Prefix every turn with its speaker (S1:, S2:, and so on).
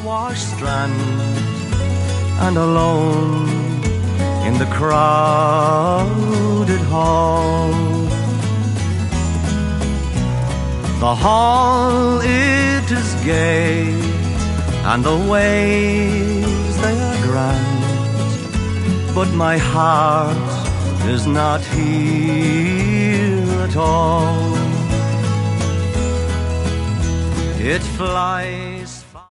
S1: whitewashed strand, and alone in the crowded hall. The hall, it is gay, and the waves, they are grand, but my heart is not here at all. It flies